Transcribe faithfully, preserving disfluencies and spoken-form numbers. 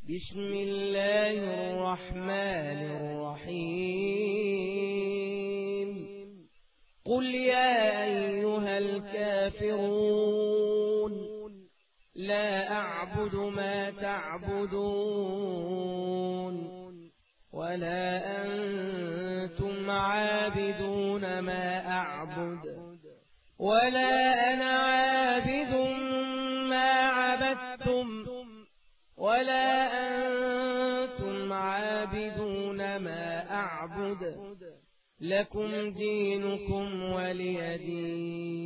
بسم الله الرحمن الرحيم قل يا أيها الكافرون لا أعبد ما تعبدون ولا أنتم عابدون ما أعبد ولا أنا عابد ما عبدتم ولا أنتم عابدون ما أعبد لكم دينكم ولي دين.